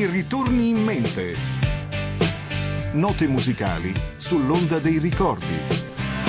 ritorni in mente. Note musicali sull'onda dei ricordi.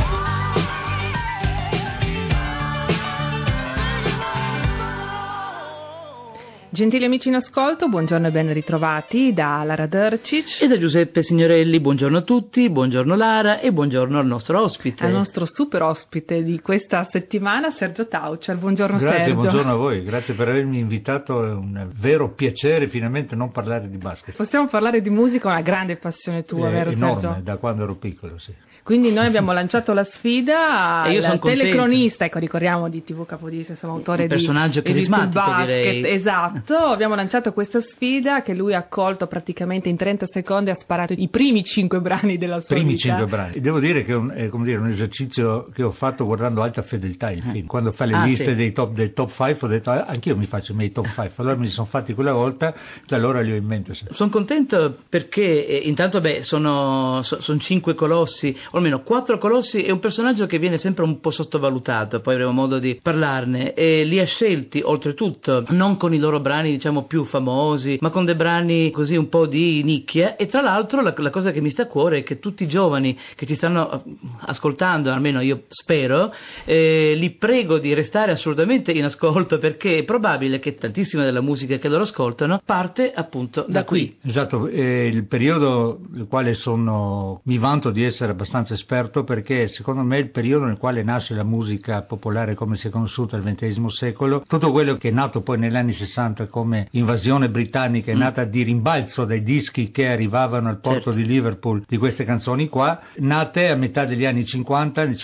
Gentili amici in ascolto, buongiorno e ben ritrovati da Lara Dörcic e da Giuseppe Signorelli. Buongiorno a tutti, buongiorno Lara e buongiorno al nostro ospite. Al nostro super ospite di questa settimana, Sergio Taucial. Buongiorno Grazie, Sergio. buongiorno a voi, grazie per avermi invitato, è un vero piacere finalmente non parlare di basket. Possiamo parlare di musica, una grande passione tua, vero enorme, Sergio? da quando ero piccolo, sì. Quindi noi abbiamo lanciato la sfida e io sono al telecronista, ecco, ricordiamo di TV Capodistria, insomma, autore un personaggio carismatico, basket, direi. Esatto, abbiamo lanciato questa sfida che lui ha accolto praticamente in 30 secondi, ha sparato i primi 5 brani della sua Primi vita. 5 brani. Devo dire che è un esercizio che ho fatto guardando Alta Fedeltà, il film. Quando fa le liste sì. del top 5 ho detto anch'io mi faccio i miei top 5, allora me li sono fatti quella volta, da allora li ho in mente. Sono contento perché intanto sono 5 colossi, o almeno 4 colossi, è un personaggio che viene sempre un po' sottovalutato, poi avremo modo di parlarne, e li ha scelti oltretutto non con i loro brani diciamo più famosi, ma con dei brani così un po' di nicchia. E tra l'altro la cosa che mi sta a cuore è che tutti i giovani che ci stanno ascoltando, almeno io spero, li prego di restare assolutamente in ascolto, perché è probabile che tantissima della musica che loro ascoltano parte appunto da qui. Esatto, il periodo nel quale mi vanto di essere abbastanza esperto, perché secondo me è il periodo nel quale nasce la musica popolare come si è conosciuta nel XX secolo. Tutto quello che è nato poi negli anni 60 come invasione britannica è nata di rimbalzo dai dischi che arrivavano al porto di Liverpool di queste canzoni qua, nate a metà degli anni 50, nel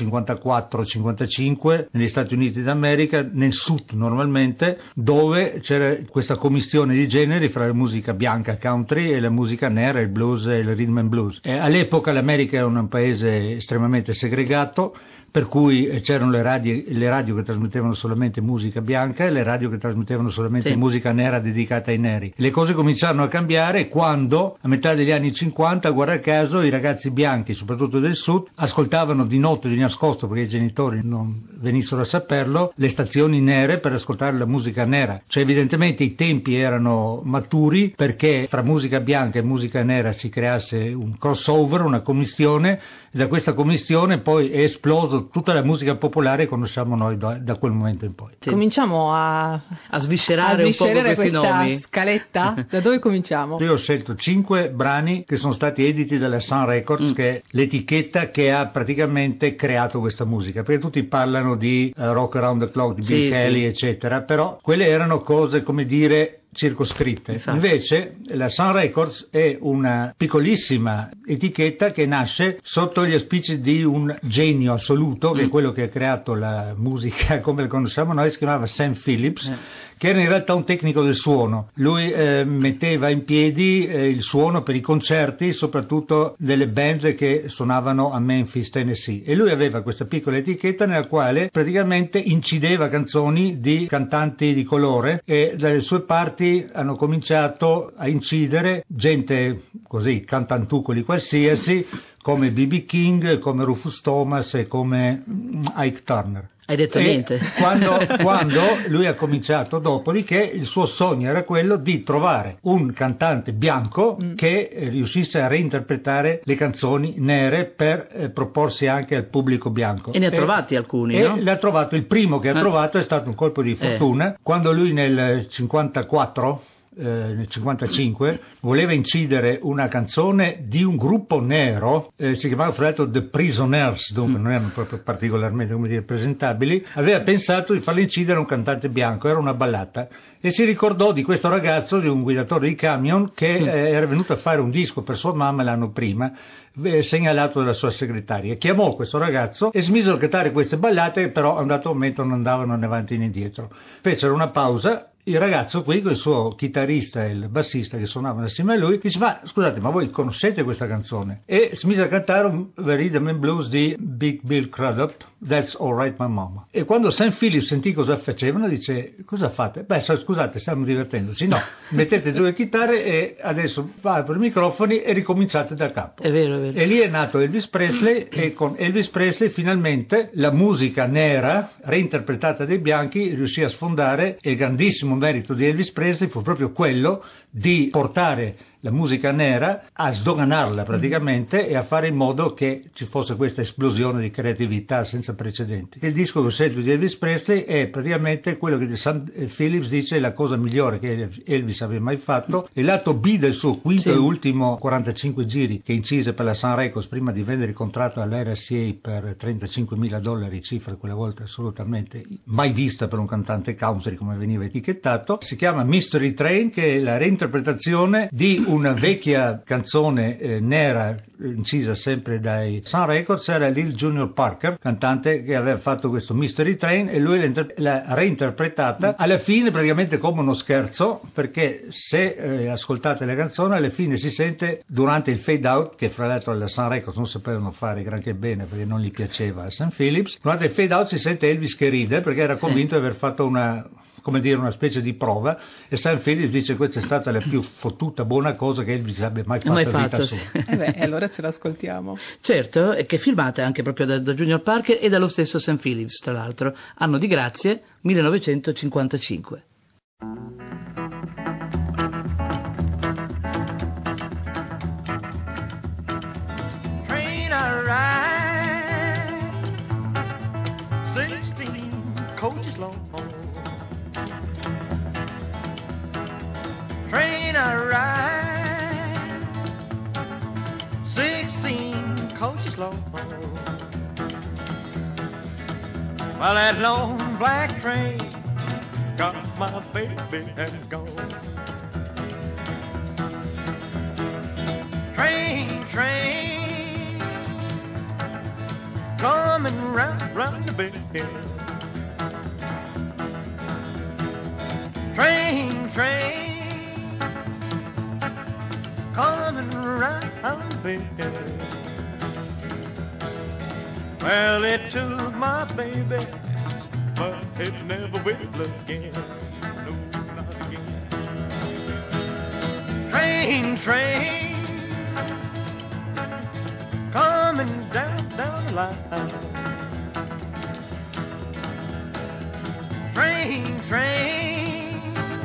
54-55 negli Stati Uniti d'America, nel sud normalmente, dove c'era questa commistione di generi fra la musica bianca country e la musica nera, il blues e il rhythm and blues. All'epoca l'America era un paese estremamente segregato, per cui c'erano le radio che trasmettevano solamente musica bianca e le radio che trasmettevano solamente musica nera dedicata ai neri. Le cose cominciarono a cambiare quando, a metà degli anni 50, guarda caso, i ragazzi bianchi, soprattutto del sud, ascoltavano di notte, di nascosto, perché i genitori non venissero a saperlo, le stazioni nere per ascoltare la musica nera. Cioè evidentemente i tempi erano maturi perché fra musica bianca e musica nera si creasse un crossover, una commistione, e da questa commistione poi è esploso tutta la musica popolare che conosciamo noi da quel momento in poi. Sì. Cominciamo a sviscerare un po' questi nomi. Scaletta. Da dove cominciamo? Io ho scelto 5 brani che sono stati editi dalla Sun Records, che è l'etichetta che ha praticamente creato questa musica, perché tutti parlano di Rock Around the Clock, di Bill Kelly, eccetera, però quelle erano cose, come dire, circoscritte. Infatti. Invece la Sun Records è una piccolissima etichetta che nasce sotto gli auspici di un genio assoluto, che è quello che ha creato la musica come la conosciamo noi, si chiamava Sam Phillips, che era in realtà un tecnico del suono. Lui metteva in piedi il suono per i concerti, soprattutto delle band che suonavano a Memphis, Tennessee, e lui aveva questa piccola etichetta nella quale praticamente incideva canzoni di cantanti di colore, e dalle sue parti hanno cominciato a incidere gente così, cantantucoli qualsiasi, come B.B. King, come Rufus Thomas e come Ike Turner. Hai detto niente. Quando lui ha cominciato, dopodiché il suo sogno era quello di trovare un cantante bianco che riuscisse a reinterpretare le canzoni nere per proporsi anche al pubblico bianco. E ne ha trovati alcuni, no? L'ha trovato, il primo che ha trovato è stato un colpo di fortuna, quando lui nel 55 voleva incidere una canzone di un gruppo nero, si chiamava fra l'altro The Prisoners, dunque non erano proprio particolarmente, come dire, presentabili. Aveva pensato di farla incidere un cantante bianco, era una ballata, e si ricordò di questo ragazzo, di un guidatore di camion che era venuto a fare un disco per sua mamma l'anno prima, segnalato dalla sua segretaria. Chiamò questo ragazzo e smisero a cantare queste ballate, che però a un dato momento non andavano né avanti né indietro. Fecero una pausa. Il ragazzo qui, con il suo chitarrista e il bassista che suonavano assieme a lui, dice: ma scusate, ma voi conoscete questa canzone? E si mise a cantare un rhythm and blues di Big Bill Crudup, That's Alright My Mama. E quando Sam Phillips sentì cosa facevano, dice: cosa fate? Beh, scusate, stiamo divertendoci. No, mettete giù le chitarre e adesso va per i microfoni e ricominciate da capo. È vero. vero. E lì è nato Elvis Presley e con Elvis Presley finalmente la musica nera reinterpretata dai bianchi riuscì a sfondare, e il grandissimo merito di Elvis Presley fu proprio quello di portare la musica nera, a sdoganarla praticamente e a fare in modo che ci fosse questa esplosione di creatività senza precedenti. Il disco che ho scelto di Elvis Presley è praticamente quello che St. Phillips dice la cosa migliore che Elvis abbia mai fatto. Il lato B del suo quinto e ultimo 45 giri che incise per la Sun Records prima di vendere il contratto all'RCA per $35.000, cifra quella volta assolutamente mai vista per un cantante country come veniva etichettato. Si chiama Mystery Train, che è la reinterpretazione di una vecchia canzone nera incisa sempre dai Sun Records. Era Lil Junior Parker, cantante che aveva fatto questo Mystery Train, e lui l'ha reinterpretata alla fine praticamente come uno scherzo, perché se ascoltate la canzone alla fine si sente durante il fade out, che fra l'altro alla Sun Records non sapevano fare granché bene perché non gli piaceva a St. Phillips. Durante il fade out si sente Elvis che ride perché era convinto di aver fatto una specie di prova, e St. Phillips dice questa è stata la più fottuta buona cosa che Elvis abbia mai fatto in vita sua. Allora ce l'ascoltiamo. Certo, e che è filmata anche proprio da Junior Parker e dallo stesso St. Phillips, tra l'altro. Anno di grazie, 1955. Train I ride, 16 coaches long. Train I ride, 16 coaches long. Well, that long black train got my baby and gone. Train, train, coming round the bend. Train, train, coming round the bend. Well, it took my baby, but it never will again. No, not again. Train, train, coming down the line. Train, train,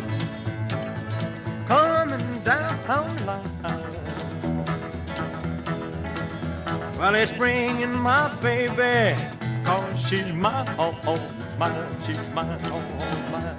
coming down the line. Well, it's bringing my baby, 'cause she's my all mine, she's my all mine.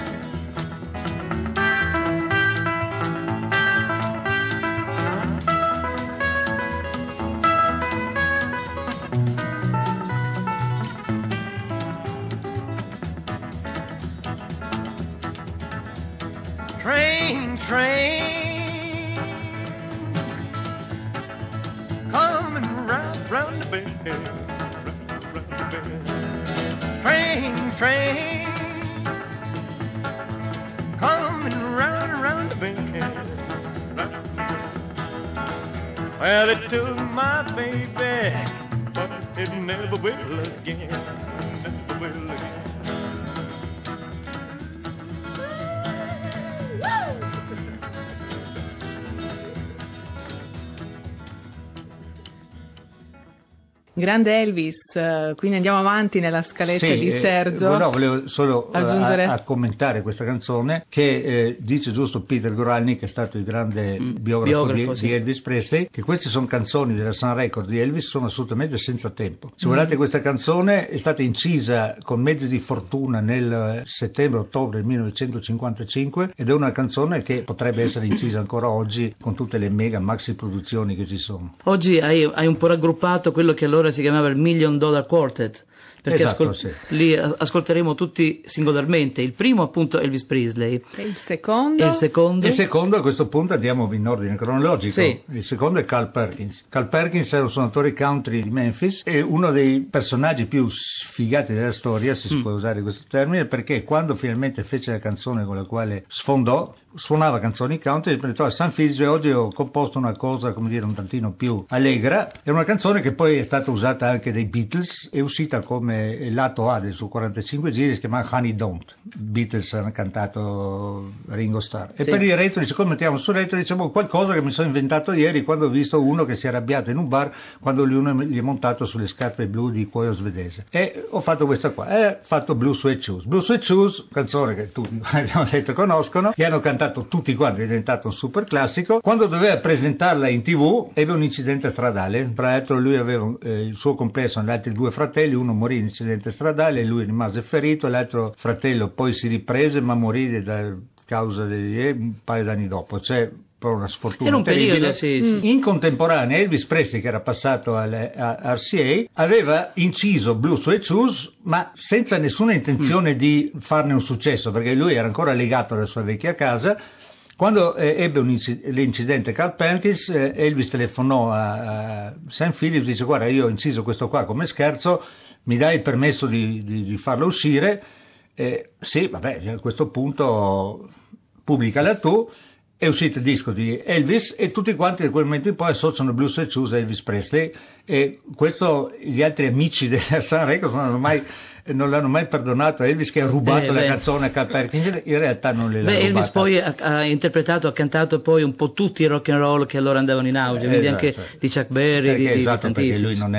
Train, train, coming round the bend, round the bend. Train, train, coming round the bend. Well, it took my baby, but it never will again, never will again. Grande Elvis, quindi andiamo avanti nella scaletta di Sergio. No, volevo solo aggiungere a commentare questa canzone che dice giusto Peter Goralny, che è stato il grande biografo di Elvis Presley, che queste sono canzoni della Sun Records di Elvis, sono assolutamente senza tempo. Se guardate questa canzone è stata incisa con mezzi di fortuna nel settembre-ottobre del 1955 ed è una canzone che potrebbe essere incisa ancora oggi con tutte le mega maxi produzioni che ci sono. Oggi hai un po' raggruppato quello che allora si chiamava il $1 Million Quartet, perché esatto, lì ascolteremo tutti singolarmente. Il primo appunto Elvis Presley. E il secondo? Il secondo a questo punto andiamo in ordine cronologico. Sì. Il secondo è Carl Perkins. Carl Perkins era un suonatore country di Memphis e uno dei personaggi più sfigati della storia, se si può usare questo termine, perché quando finalmente fece la canzone con la quale sfondò, suonava canzoni country e presentò a St. Phillips: oggi ho composto una cosa, come dire, un tantino più allegra. È una canzone che poi è stata usata anche dai Beatles, è uscita come come lato A del suo 45 giri, si chiama Honey Don't, Beatles hanno cantato Ringo Starr, e Sì. per il retro, siccome mettiamo sul retro, diciamo qualcosa che mi sono inventato ieri quando ho visto uno che si è arrabbiato in un bar quando uno gli è montato sulle scarpe blu di cuoio svedese, e ho fatto questa qua, ho fatto Blue Suede Shoes. Blue Suede Shoes, canzone che tutti abbiamo detto conoscono, che hanno cantato tutti quanti, è diventato un super classico. Quando doveva presentarla in TV ebbe un incidente stradale, tra l'altro lui aveva il suo complesso gli altri due fratelli, uno morì in incidente stradale, lui rimase ferito, l'altro fratello poi si riprese ma morì da causa di un paio d'anni dopo, cioè proprio una sfortuna Era un terribile. periodo, sì. In contemporanea Elvis Presley, che era passato a RCA, aveva inciso Blue Suede Shoes ma senza nessuna intenzione di farne un successo, perché lui era ancora legato alla sua vecchia casa. Quando ebbe l'incidente Carl Perkins, Elvis telefonò a Sam Phillips e dice: guarda, io ho inciso questo qua come scherzo, mi dai il permesso di farlo uscire? Sì, vabbè, a questo punto pubblicala tu. È uscito il disco di Elvis e tutti quanti da quel momento in poi associano Blue Suede Shoes a Elvis Presley, e questo gli altri amici della Sun Records non l'hanno mai perdonato a Elvis, che ha rubato la canzone a Carl Perkins. In realtà non le l'ha rubata. Elvis poi ha interpretato, ha cantato poi un po' tutti i rock and roll che allora andavano in auge, quindi anche di Chuck Berry, di esatto, perché tantissimi. lui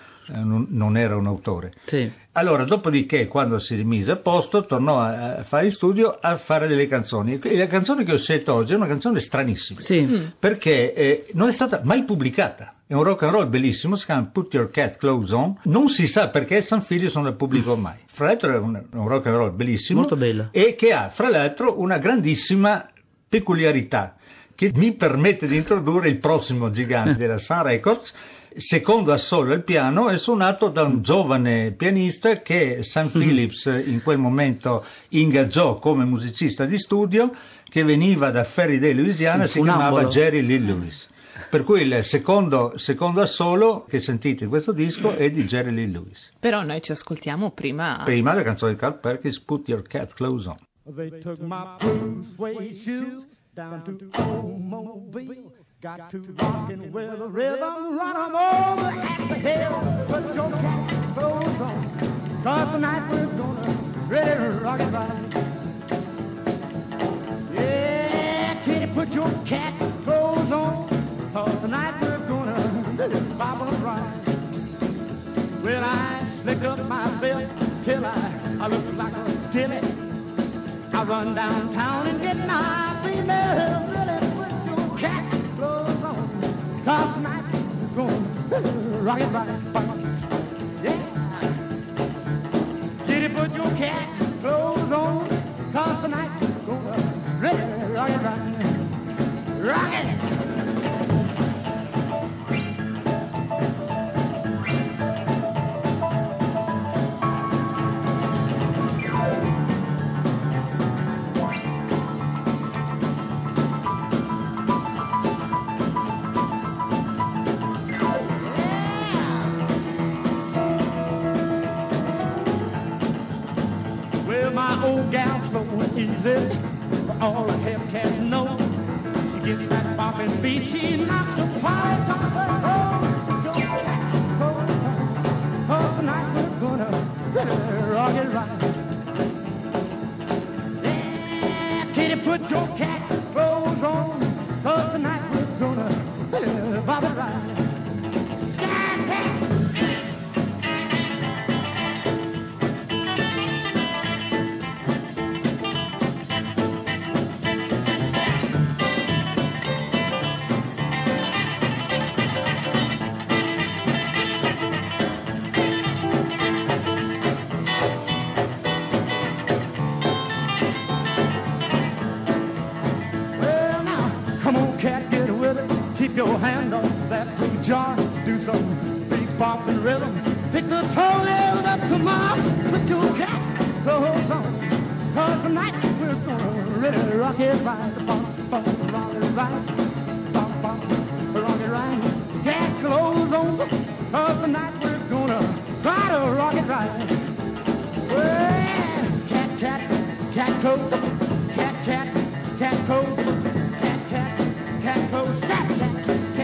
non era un autore. Sì. Allora, dopodiché, quando si rimise a posto, tornò a fare in studio a fare delle canzoni. E la canzone che ho scelto oggi è una canzone stranissima, Sì. perché non è stata mai pubblicata. È un rock and roll bellissimo, si chiama Put Your Cat Clothes On. Non si sa perché San Phillips non la pubblicò mai. Fra l'altro è un rock and roll bellissimo, Molto bello, e che ha, fra l'altro, una grandissima peculiarità che mi permette di introdurre il prossimo gigante della Sun Records. Secondo assolo al piano è suonato da un giovane pianista che Sam Phillips in quel momento ingaggiò come musicista di studio, che veniva da Ferrydale, Louisiana, si chiamava Jerry Lee Lewis. Per cui il secondo assolo che sentite in questo disco è di Jerry Lee Lewis. Però noi ci ascoltiamo prima La canzone di Carl Perkins, Put Your Cat Clothes On. They took my blue suede shoes down to old Mobile. Got to rockin' with a rhythm, run 'em over at the hill. Put your cat clothes on, 'cause tonight we're gonna really rock it right. Yeah, kitty, put your cat clothes on, 'cause tonight we're gonna really bop 'em right. Well, I slick up my belt till I look like a dilly. I run downtown and get my female. Really put your cat clothes on, 'cause tonight we're gonna rock it right. Yeah. Kitty, put your cat clothes on, 'cause tonight we're gonna really rock it right. Rock it! My old gal's flowing easy, but all the Hellcats know. She gets that bopping beat, she knocks the pipe off her home. Your cat clothes on, 'cause tonight we're gonna rock it right. Yeah, kitty, put your cat clothes on, 'cause tonight we're gonna bop it right. Stand back. Your hand off that blue jar, do some big bopping rhythm, pick the toenails up to my, put your cat clothes on, 'cause tonight we're gonna really rock it right, bump, bump, rock it right, bump, bump, rock it right, cat clothes on, 'cause tonight we're gonna try to rock it right. Well, cat, cat, cat coat, cat, cat, cat coat, cat, cat, cat coat, cat, cat.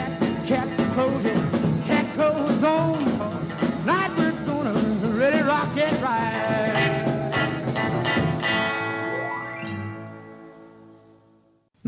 Cat clothes on, night we're gonna really rock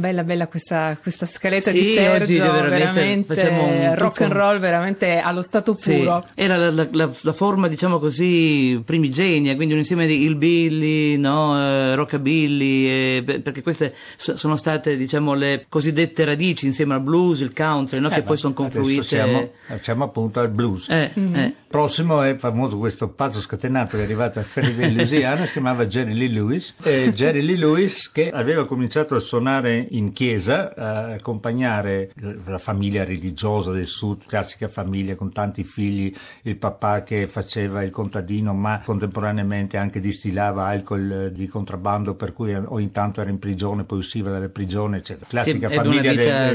Bella questa scaletta Sì, di Sergio, oggi veramente facciamo un rock and roll veramente allo stato Sì, puro. era la forma, diciamo così, primigenia, quindi un insieme di hillbilly, no, rockabilly, perché queste sono state, diciamo, le cosiddette radici insieme al blues, il country, no, che poi sono confluite. Siamo appunto al blues. Mm-hmm. Prossimo è famoso questo pazzo scatenato che è arrivato a Ferryville, Louisiana, si chiamava Jerry Lee Lewis. Jerry Lee Lewis che aveva cominciato a suonare in chiesa, a accompagnare la famiglia religiosa del sud, classica famiglia con tanti figli, il papà che faceva il contadino ma contemporaneamente anche distillava alcol di contrabbando, per cui o intanto era in prigione poi usciva dalle prigioni, eccetera. Classica famiglia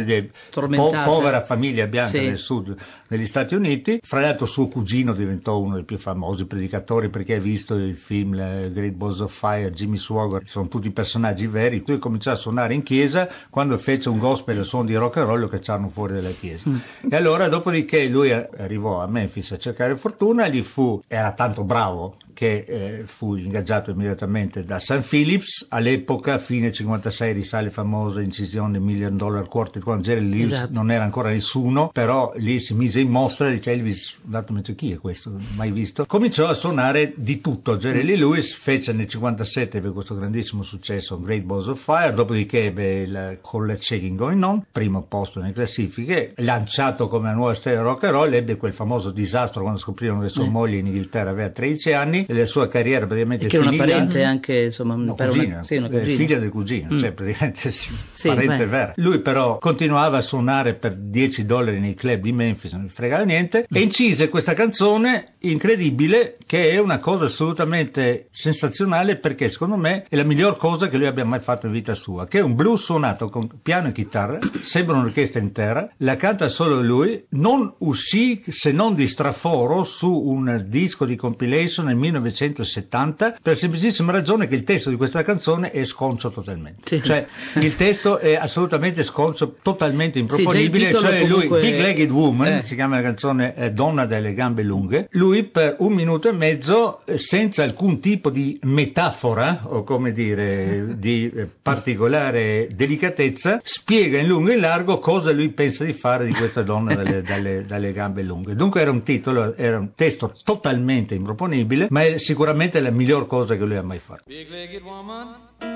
povera famiglia bianca del sud negli Stati Uniti. Fra l'altro suo cugino diventò uno dei più famosi predicatori perché ha visto il film Great Balls of Fire, Jimmy Swaggart, sono tutti personaggi veri. Lui cominciò a suonare in chiesa, quando fece un gospel al suono di rock and roll lo cacciarono fuori dalla chiesa. E allora dopodiché lui arrivò a Memphis a cercare fortuna, era tanto bravo che fu ingaggiato immediatamente da St. Phillips. All'epoca, fine 56, risale famosa incisione $1 Million Quartet, quando Jerry Lewis non era ancora nessuno, però lì si mise in mostra, dice Elvis, chi è questo? Mai visto? Cominciò a suonare di tutto. Jerry Lee Lewis fece nel 57 per questo grandissimo successo Great Balls of Fire, dopodiché ebbe il Call It Shaking Going On, primo posto nelle classifiche, lanciato come una nuova stella rock and roll, ebbe quel famoso disastro quando scoprirono che sua moglie in Inghilterra aveva 13 anni e la sua carriera praticamente che era una parente anche, insomma, una cugina, figlia del cugino, cioè praticamente parente vera. Lui però continuava a suonare per $10 nei club di Memphis, non gli fregava niente, e incise questa canzone incredibile che è una cosa assolutamente sensazionale, perché secondo me è la miglior cosa che lui abbia mai fatto in vita sua, che è un blues suonato con piano e chitarra, sembra un'orchestra intera, la canta solo lui, non uscì se non di straforo su un disco di compilation nel 1970 per la semplicissima ragione che il testo di questa canzone è sconcio totalmente, cioè il testo è assolutamente sconcio, totalmente improponibile, cioè lui, Big Legged Woman, si chiama la canzone Donna delle gambe lunghe, lui per 1 minuto e mezzo, senza alcun tipo di metafora o come dire di particolare delicatezza, spiega in lungo e in largo cosa lui pensa di fare di questa donna dalle gambe lunghe. Dunque era un testo totalmente improponibile, ma è sicuramente la miglior cosa che lui ha mai fatto. Big legged woman,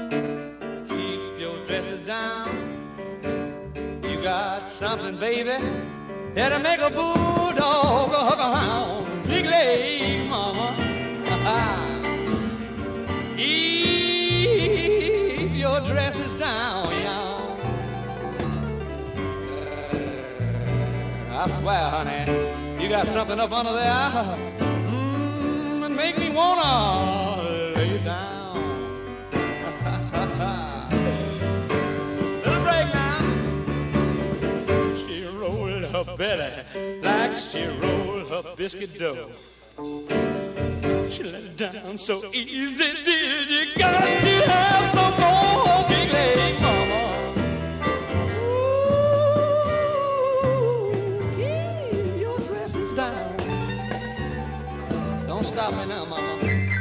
keep your dresses down. You got something, baby, that'll make a bulldog hug around. Big leg mama, keep your dresses down, yeah. I swear, honey, you got something up under there, and make me wanna lay you down. Little break now. She rolled her belly like she rolled her biscuit dough. She let it down so easy, did you got to have some more, big leg mama. Ooh, keep your dresses down. Don't stop me now, mama.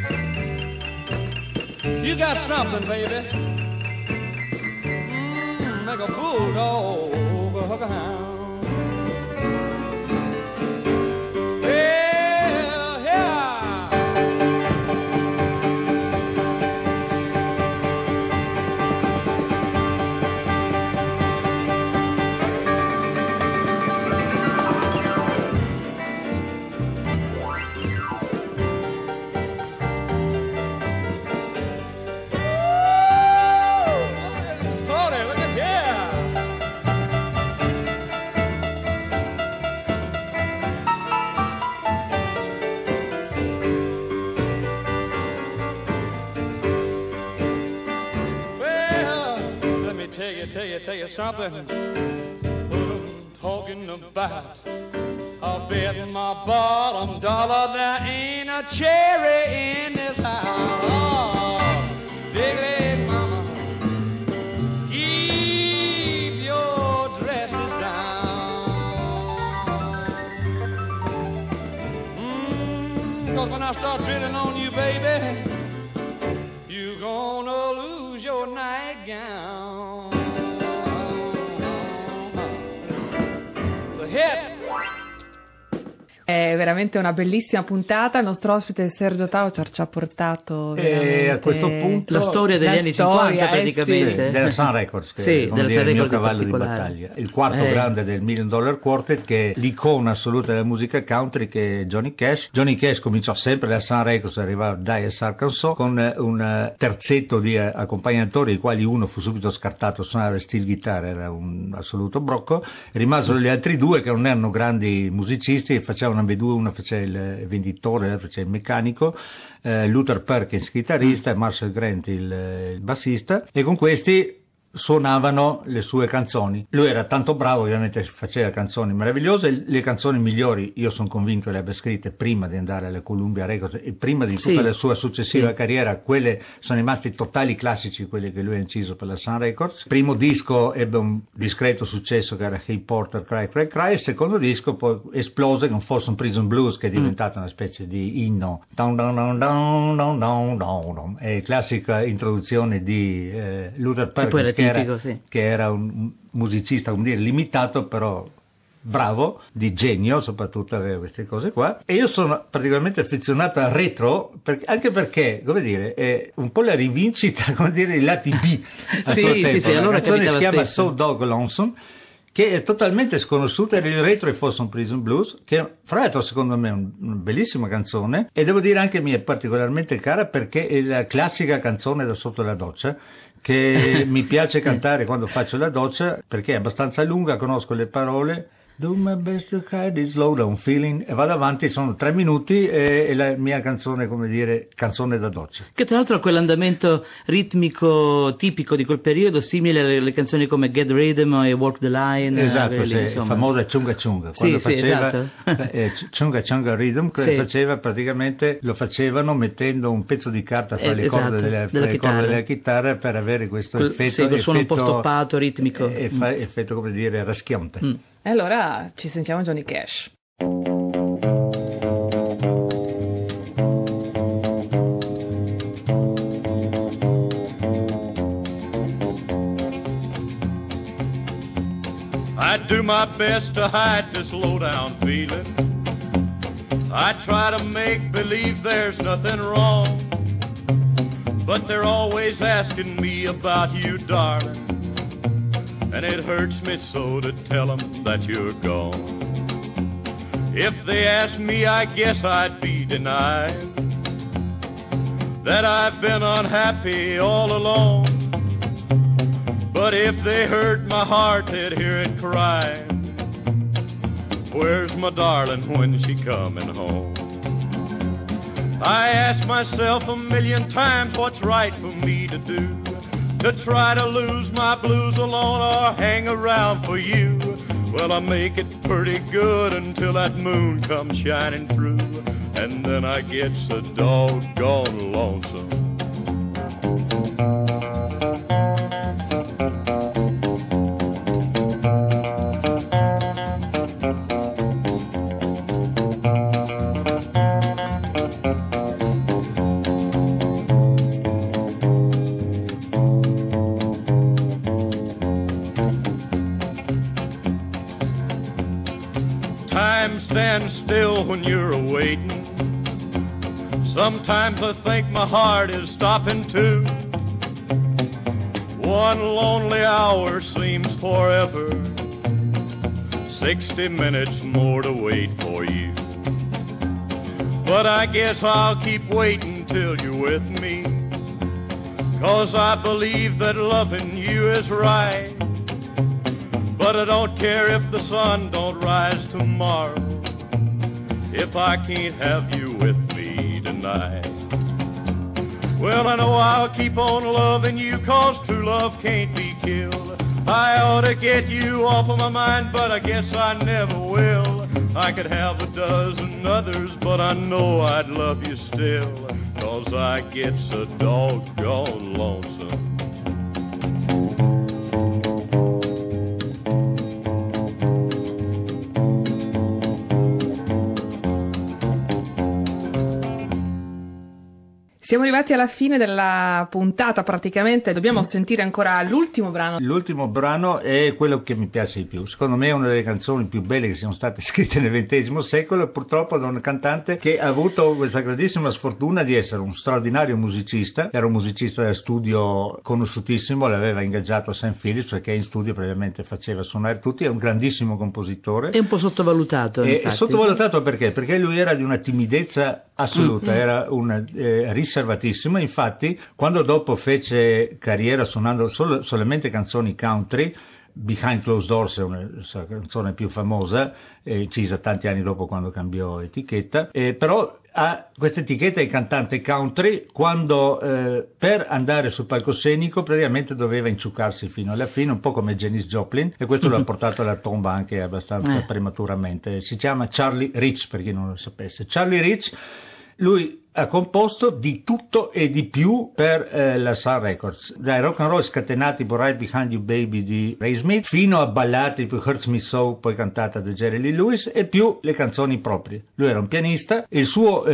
You got something, baby. Make a bulldog hug a hound. Tell you something, I'm talking about. I'll bet my bottom dollar there ain't a cherry in this house. Oh, big leg mama, keep your dresses down. 'Cause when I start drilling on you, baby, you gonna lose your nightgown. È veramente una bellissima puntata. Il nostro ospite Sergio Tauciar ci ha portato a questo punto la storia degli anni 50 praticamente. Sì, della Sun Records, che sì, è come dire, il mio cavallo di particolare. battaglia. Il quarto grande del $1 Million Quartet, che è l'icona assoluta della musica country, che è Johnny Cash. Johnny Cash cominciò sempre la Sun Records, arrivava Dire Arkansas, con un terzetto di accompagnatori, i quali uno fu subito scartato a suonare steel guitar, era un assoluto brocco. Rimasero gli altri due che non erano grandi musicisti, facevano ambedue, uno faceva il venditore, l'altro faceva il meccanico, Luther Perkins chitarrista e Marshall Grant il bassista, e con questi suonavano le sue canzoni. Lui era tanto bravo, ovviamente faceva canzoni meravigliose. Le canzoni migliori io sono convinto le abbia scritte prima di andare alle Columbia Records e prima di tutta la sua successiva carriera. Quelle sono rimasti totali classici, quelli che lui ha inciso per la Sun Records. Il primo disco ebbe un discreto successo, che era Hey Porter Cry Cry Cry. Il secondo disco poi esplose con Folsom Prison Blues, che è diventato una specie di inno, down, down, down, down, down, down, down. È classica introduzione di Luther Perkins, che era un musicista, come dire, limitato, però bravo, di genio, soprattutto aveva queste cose qua. E io sono particolarmente affezionato al retro, anche perché, come dire, è un po' la rivincita, come dire, i lati B a suo tempo. Sì, la allora canzone si chiama stesso. So Dog Lonesome, che è totalmente sconosciuta. Il retro è Folsom Prison Blues, che fra l'altro secondo me è una bellissima canzone, e devo dire anche mi è particolarmente cara perché è la classica canzone da sotto la doccia, che mi piace cantare quando faccio la doccia, perché è abbastanza lunga, conosco le parole. Do my best to hide this low down feeling, e vado avanti, sono 3 minuti e è la mia canzone, come dire, canzone da doccia. Che tra l'altro ha quell'andamento ritmico tipico di quel periodo, simile alle canzoni come Get Rhythm e Walk the Line. Esatto, lì, sì, famosa Chunga Chunga, quando faceva Chunga Chunga Rhythm, faceva praticamente, lo facevano mettendo un pezzo di carta fra le corde della chitarra per avere questo effetto. Sì, suono un po' stoppato, ritmico. Effetto, come dire, raschiante. E allora ci sentiamo Johnny Cash. I do my best to hide this low-down feeling. I try to make believe there's nothing wrong, but they're always asking me about you, darling, and it hurts me so to tell them that you're gone. If they asked me, I guess I'd be denied that I've been unhappy all along. But if they heard my heart, they'd hear it cry, where's my darling when she coming home? I ask myself a million times what's right for me to do, to try to lose my blues alone or hang around for you. Well, I make it pretty good until that moon comes shining through, and then I get so doggone lonesome. Time stands still when you're awaiting. Sometimes I think my heart is stopping too. One lonely hour seems forever, 60 minutes more to wait for you. But I guess I'll keep waiting till you're with me, 'cause I believe that loving you is right. But I don't care if the sun don't rise tomorrow, if I can't have you with me tonight. Well, I know I'll keep on loving you, 'cause true love can't be killed. I ought to get you off of my mind, but I guess I never will. I could have a dozen others, but I know I'd love you still, 'cause I get so doggone lonesome. Siamo arrivati alla fine della puntata praticamente, dobbiamo sentire ancora l'ultimo brano. L'ultimo brano è quello che mi piace di più, secondo me è una delle canzoni più belle che siano state scritte nel XX secolo, purtroppo da un cantante che ha avuto questa grandissima sfortuna di essere un straordinario musicista, era un musicista da studio conosciutissimo, l'aveva ingaggiato St. Phillips perché in studio praticamente faceva suonare tutti, è un grandissimo compositore. È un po' sottovalutato. È sottovalutato perché? Perché lui era di una timidezza assoluta, era riservatissimo, infatti quando dopo fece carriera suonando solamente canzoni country, Behind Closed Doors è una sua canzone più famosa, incisa tanti anni dopo quando cambiò etichetta, però ha questa etichetta di cantante country quando per andare sul palcoscenico praticamente doveva inciuccarsi fino alla fine, un po' come Janis Joplin, e questo l'ha portato alla tomba anche abbastanza prematuramente. Si chiama Charlie Rich, per chi non lo sapesse. Charlie Rich, lui ha composto di tutto e di più per la Sun Records, dai rock and roll scatenati per Right Behind You Baby di Ray Smith fino a ballate più Hurts Me So, poi cantata da Jerry Lee Lewis, e più le canzoni proprie. Lui era un pianista e il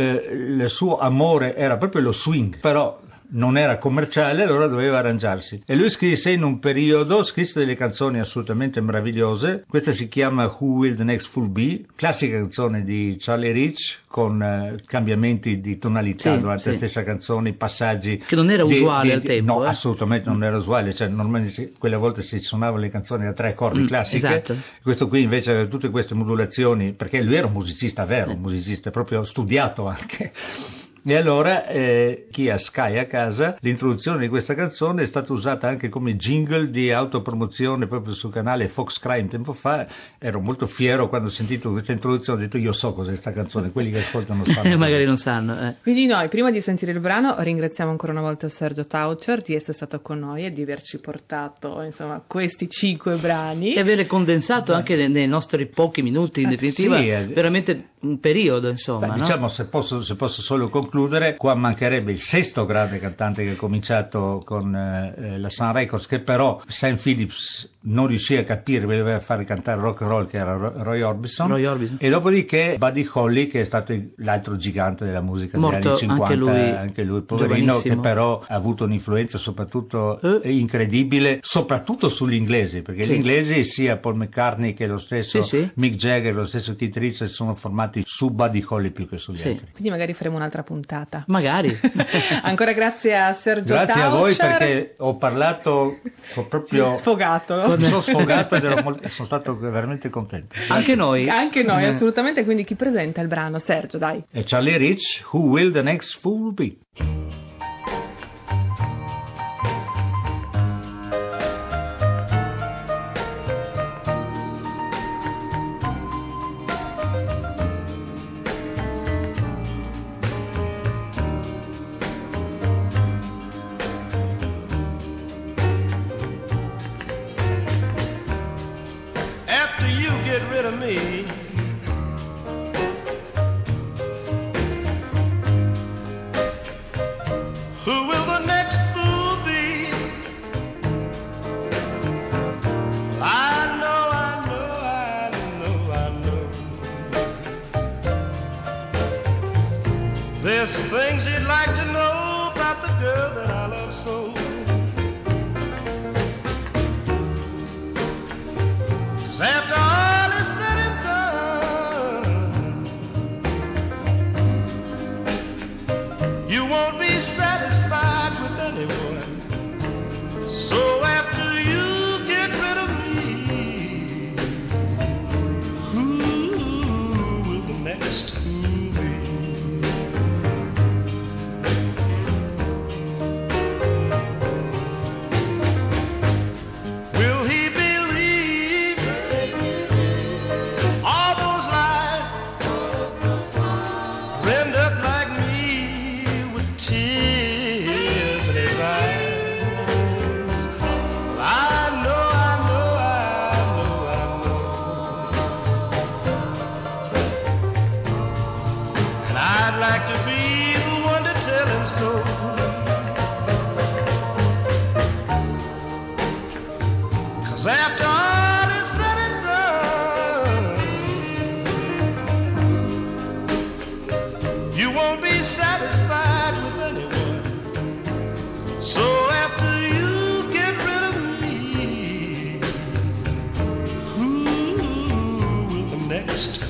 suo amore era proprio lo swing, però non era commerciale, allora doveva arrangiarsi. E lui scrisse delle canzoni assolutamente meravigliose. Questa si chiama Who Will the Next Fool Be, classica canzone di Charlie Rich con cambiamenti di tonalità durante la stessa canzone, passaggi che non era usuale al tempo. No, assolutamente non era usuale, cioè normalmente quelle volte si suonavano le canzoni a 3 accordi classiche. Esatto. Questo qui invece aveva tutte queste modulazioni, perché lui era un musicista vero, un musicista proprio studiato anche. E allora chi ha Sky a casa, l'introduzione di questa canzone è stata usata anche come jingle di autopromozione proprio sul canale Fox Crime tempo fa. Ero molto fiero quando ho sentito questa introduzione, ho detto io so cos'è questa canzone, quelli che ascoltano sanno. Magari non sanno. Quindi noi, prima di sentire il brano, ringraziamo ancora una volta Sergio Taucher di essere stato con noi e di averci portato insomma questi 5 brani. E avere condensato anche nei nostri pochi minuti, in definitiva, veramente un periodo, insomma. Beh, diciamo, se posso solo concludere, qua mancherebbe il 6º grande cantante che ha cominciato con la Sun Records, che però St. Phillips non riuscì a capire, doveva fare cantare rock and roll, che era Roy Orbison. E dopodiché Buddy Holly, che è stato l'altro gigante della musica degli anni 50, anche lui poverino, che però ha avuto un'influenza soprattutto incredibile, soprattutto sugli inglesi, perché gli inglesi, sia Paul McCartney che lo stesso Mick Jagger, lo stesso Keith Richards, sono formati su Buddy Holly più che sugli altri. Quindi magari faremo un'altra puntata. Magari. Ancora grazie a Sergio Taucher. Grazie a voi, perché ho parlato proprio sfogato. Mi sono sfogato ed sono stato veramente contento. Anche noi, assolutamente. Quindi chi presenta il brano? Sergio, dai. E Charlie Rich, Who Will the Next Fool Be? Get rid of me, who will the next fool be? I know there's things you'd like to know about the girl that I love so. 'Cause after all is said and done, you won't be satisfied with anyone. So after you get rid of me, who will the next fool be? Will he believe all those lies, end up like me with tears in his eyes? I know. And I'd like to be the one to tell him so. 'Cause after all is said and done, you won't be satisfied with anyone. next.